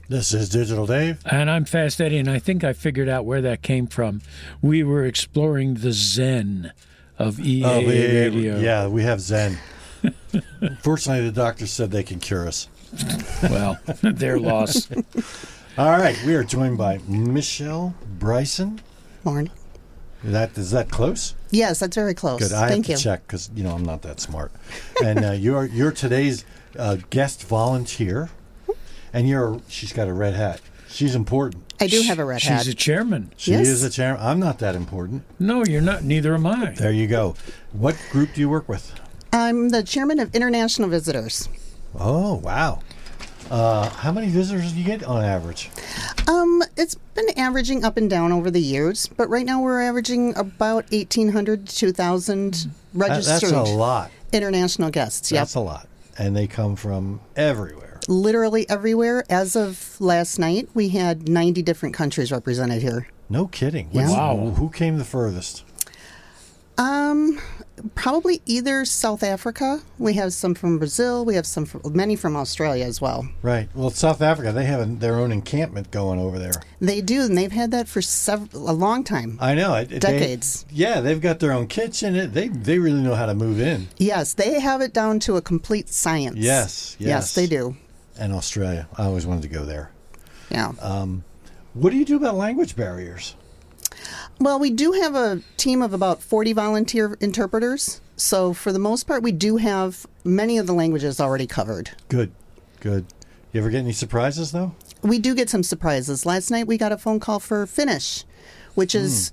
This is Digital Dave. And I'm Fast Eddie, and I think I figured out where that came from. We were exploring the Zen of EAA Radio. Yeah, we have Zen. Fortunately, the doctor said they can cure us. Well, their loss. All right, we are joined by Michelle Bryson. Morning. Is that close? Yes, that's very close. Good. I Thank have you. to check because I'm not that smart. And you're today's guest volunteer, and she's got a red hat. She's important. I do have a red hat. She's a chairman. She Yes. is a chairman. I'm not that important. No, you're not. Neither am I. There you go. What group do you work with? I'm the chairman of International Visitors. Oh, wow. How many visitors do you get on average? It's been averaging up and down over the years, but right now we're averaging about 1,800 to 2,000 registered That's a lot. international guests. Yep. That's a lot. And they come from everywhere. Literally everywhere. As of last night, we had 90 different countries represented here. No kidding. Yeah. Wow. Who came the furthest? Probably either South Africa. We have some from Brazil. We have many from Australia as well. Right. Well, South Africa, they have their own encampment going over there. They do, and they've had that for a long time. I know. Decades. They've got their own kitchen. They really know how to move in. Yes, they have it down to a complete science. Yes. They do. And Australia. I always wanted to go there. Yeah. What do you do about language barriers? Well, we do have a team of about 40 volunteer interpreters. So for the most part, we do have many of the languages already covered. Good. You ever get any surprises, though? We do get some surprises. Last night we got a phone call for Finnish, which is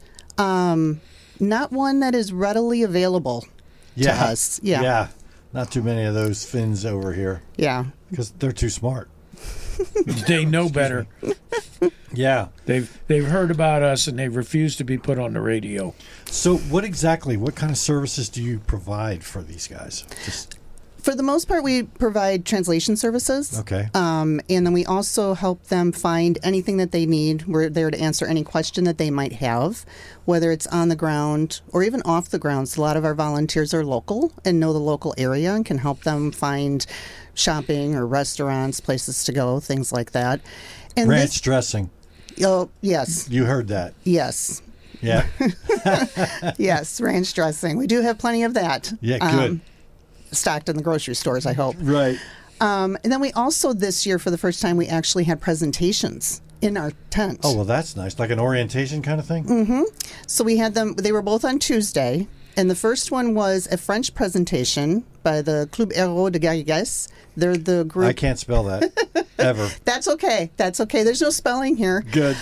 not one that is readily available to us. Yeah. Not too many of those Finns over here. Yeah. Because they're too smart. They know better. Yeah. They've heard about us, and they refuse to be put on the radio. So what kind of services do you provide for these guys? For the most part, we provide translation services. Okay. And then we also help them find anything that they need. We're there to answer any question that they might have, whether it's on the ground or even off the ground. So a lot of our volunteers are local and know the local area and can help them find shopping or restaurants, places to go, things like that. And ranch dressing. Oh, yes. You heard that. Yes. Yeah. Yes, ranch dressing. We do have plenty of that. Yeah, good. Stocked in the grocery stores, I hope. Right. And then we also, this year, for the first time, we actually had presentations in our tent. Oh, well, that's nice. Like an orientation kind of thing? Mm-hmm. So we had them, they were both on Tuesday. And the first one was a French presentation by the Club Héros de Garrigues. They're the group. I can't spell that, ever. That's okay. There's no spelling here. Good.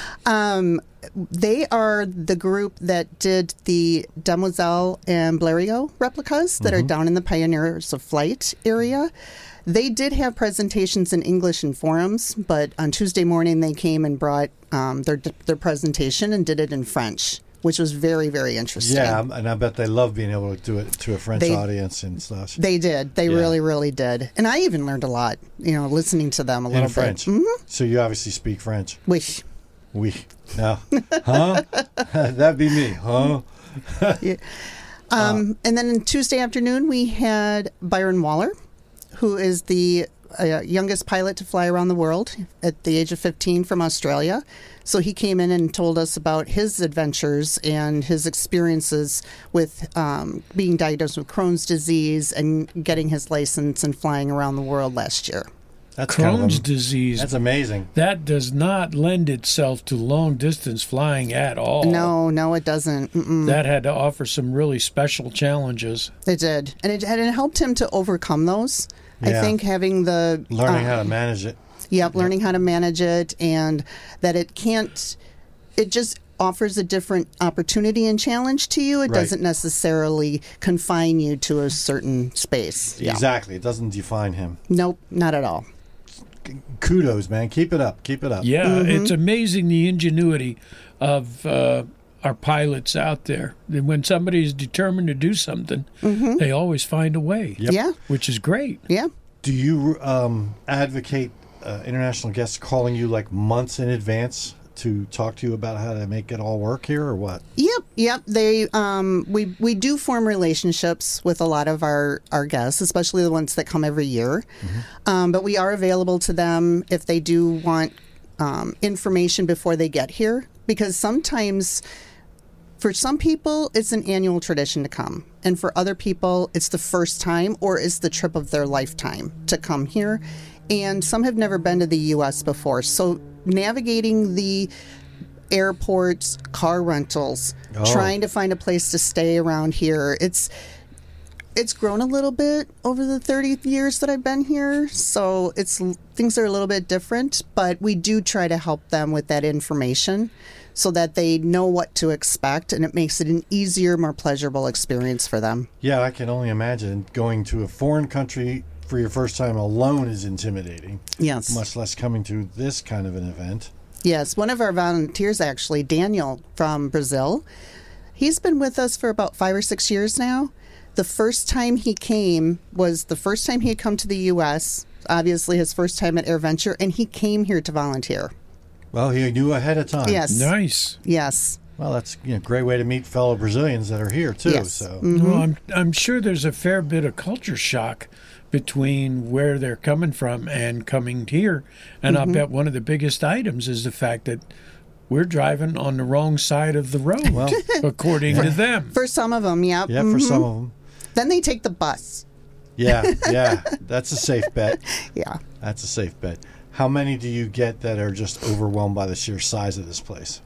They are the group that did the Demoiselle and Blériot replicas that are down in the Pioneers of Flight area. They did have presentations in English and forums, but on Tuesday morning they came and brought their presentation and did it in French, which was very, very interesting. Yeah, and I bet they love being able to do it to a French audience and stuff. They did. They really, really did. And I even learned a lot, listening to them a little in French. bit. Mm-hmm. So you obviously speak French. Wish. Oui. No. Huh? That'd be me. Huh? Yeah. And then on Tuesday afternoon, we had Byron Waller, who is the youngest pilot to fly around the world at the age of 15 from Australia. So he came in and told us about his adventures and his experiences with being diagnosed with Crohn's disease and getting his license and flying around the world last year. That's Crohn's disease. That's amazing. That does not lend itself to long-distance flying at all. No, it doesn't. Mm-mm. That had to offer some really special challenges. It did. And it helped him to overcome those. Yeah. I think having the... Learning how to manage it. Yep, learning how to manage it, and that it just offers a different opportunity and challenge to you. It doesn't necessarily confine you to a certain space. Yeah. Exactly. It doesn't define him. Nope, not at all. Kudos, man. Keep it up. Yeah, it's amazing the ingenuity of our pilots out there. When somebody is determined to do something, they always find a way. Yep. Yeah. Which is great. Yeah. Do you advocate international guests calling you like months in advance to talk to you about how to make it all work here, or what? Yep. They we do form relationships with a lot of our guests, especially the ones that come every year. But we are available to them if they do want information before they get here, because sometimes for some people it's an annual tradition to come, and for other people it's the first time or it's the trip of their lifetime to come here, and some have never been to the U.S. before. So navigating the airports, car rentals, trying to find a place to stay around here, it's grown a little bit over the 30 years that I've been here, so things are a little bit different, but we do try to help them with that information so that they know what to expect, and it makes it an easier, more pleasurable experience for them. Yeah, I can only imagine going to a foreign country for your first time alone is intimidating. Yes. Much less coming to this kind of an event. Yes, one of our volunteers, actually, Daniel from Brazil, he's been with us for about 5 or 6 years now. The first time he came was the first time he had come to the U.S., obviously his first time at AirVenture, and he came here to volunteer. Well, he knew ahead of time. Yes. Nice. Yes. Well, that's a great way to meet fellow Brazilians that are here, too. Yes. So. Well, I'm sure there's a fair bit of culture shock between where they're coming from and coming here. And I'll bet one of the biggest items is the fact that we're driving on the wrong side of the road, Well, according to them. For some of them, yep. Yeah, for some of them. Then they take the bus. Yeah, that's a safe bet. Yeah. That's a safe bet. How many do you get that are just overwhelmed by the sheer size of this place?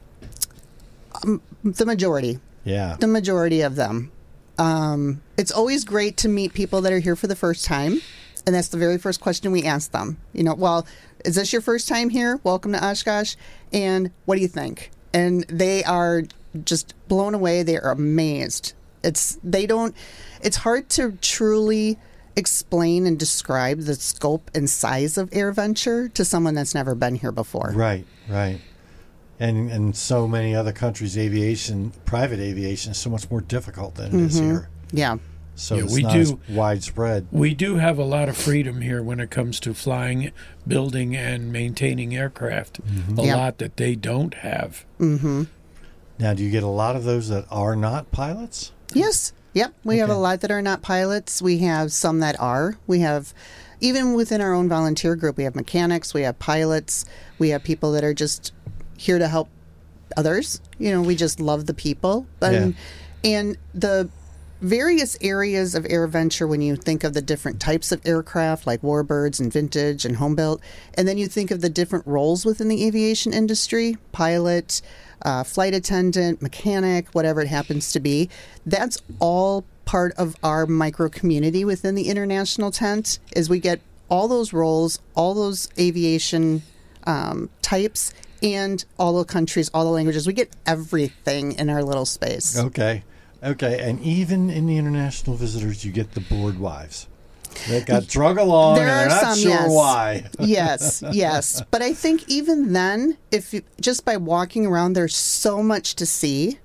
The majority. Yeah. The majority of them. It's always great to meet people that are here for the first time. And that's the very first question we ask them. Well, is this your first time here? Welcome to Oshkosh. And what do you think? And they are just blown away. They are amazed. It's hard to truly explain and describe the scope and size of AirVenture to someone that's never been here before. Right. And so many other countries, private aviation is so much more difficult than it is here. Yeah. So Yeah, it's we not do- as widespread. We do have a lot of freedom here when it comes to flying, building, and maintaining aircraft. A Yeah. lot that they don't have. Now, do you get a lot of those that are not pilots? Yes. Yep. We have a Okay. lot that are not pilots. We have some that are. We have, even within our own volunteer group, we have mechanics, we have pilots, we have people that are just here to help others. We just love the people. And the various areas of AirVenture, when you think of the different types of aircraft like warbirds and vintage and home built, and then you think of the different roles within the aviation industry, pilot, flight attendant, mechanic, whatever it happens to be, that's all part of our micro community within the International Tent. Is we get all those roles, all those aviation types, and all the countries, all the languages. We get everything in our little space. Okay. And even in the international visitors, you get the bored wives. They got drug along There and they're are not some, sure yes. why. Yes. But I think even then, just by walking around, there's so much to see.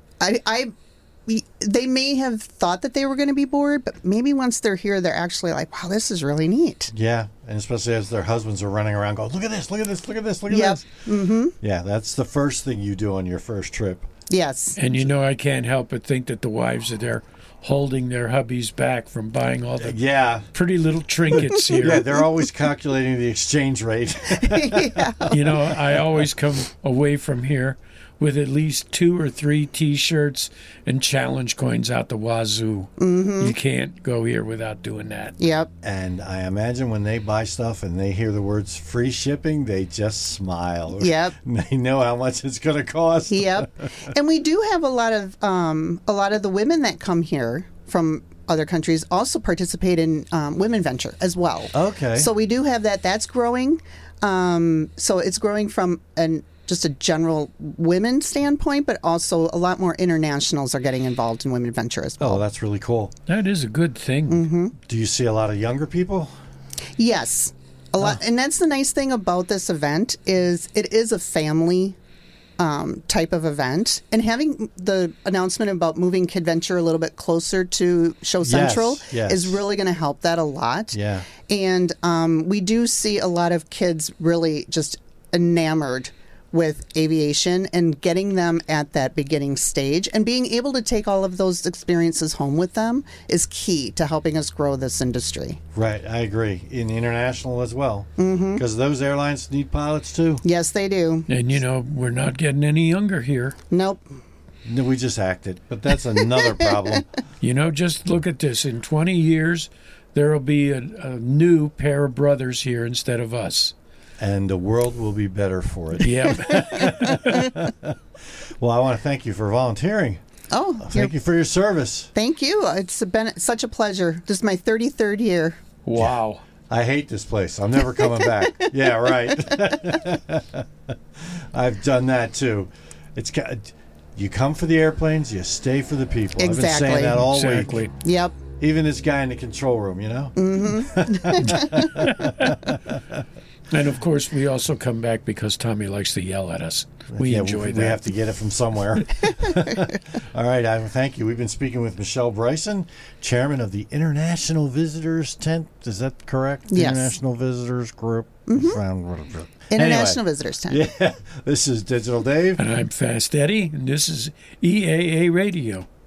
They may have thought that they were going to be bored, but maybe once they're here, they're actually like, wow, this is really neat. Yeah, and especially as their husbands are running around going, look at this, look at this, look at this, look at Yep. this. Mm-hmm. Yeah, that's the first thing you do on your first trip. Yes. And I can't help but think that the wives are there holding their hubbies back from buying all the Yeah. pretty little trinkets here. Yeah, they're always calculating the exchange rate. I always come away from here with at least 2 or 3 T-shirts and challenge coins out the wazoo. You can't go here without doing that. Yep. And I imagine when they buy stuff and they hear the words free shipping, they just smile. Yep. They know how much it's going to cost. Yep. And we do have a lot of the women that come here from other countries also participate in Women Venture as well. Okay. So we do have that. That's growing. So it's growing from just a general women standpoint, but also a lot more internationals are getting involved in Women Venture as well. Oh, that's really cool. That is a good thing. Do you see a lot of younger people? Yes, a lot. And that's the nice thing about this event is it is a family type of event, and having the announcement about moving KidVenture a little bit closer to Show Central yes. is really going to help that a lot. Yeah. And we do see a lot of kids really just enamored with aviation and getting them at that beginning stage and being able to take all of those experiences home with them is key to helping us grow this industry. Right, I agree. In international as well, because those airlines need pilots too. Yes, they do. And, we're not getting any younger here. Nope. No, we just acted, but that's another problem. Just look at this. In 20 years, there will be a new pair of brothers here instead of us. And the world will be better for it. Yeah. Well, I want to thank you for volunteering. Oh, Thank you for your service. Thank you. It's been such a pleasure. This is my 33rd year. Wow. I hate this place. I'm never coming back. Yeah, right. I've done that too. You come for the airplanes, you stay for the people. Exactly. I've been saying that all Exactly. week. Yep. Even this guy in the control room, And, of course, we also come back because Tommy likes to yell at us. We enjoy that. We have to get it from somewhere. All right, Ivan, thank you. We've been speaking with Michelle Bryson, chairman of the International Visitors Tent. Is that correct? Yes. International Visitors Group. International Visitors Tent. Yeah, this is Digital Dave. And I'm Fast Eddie, and this is EAA Radio.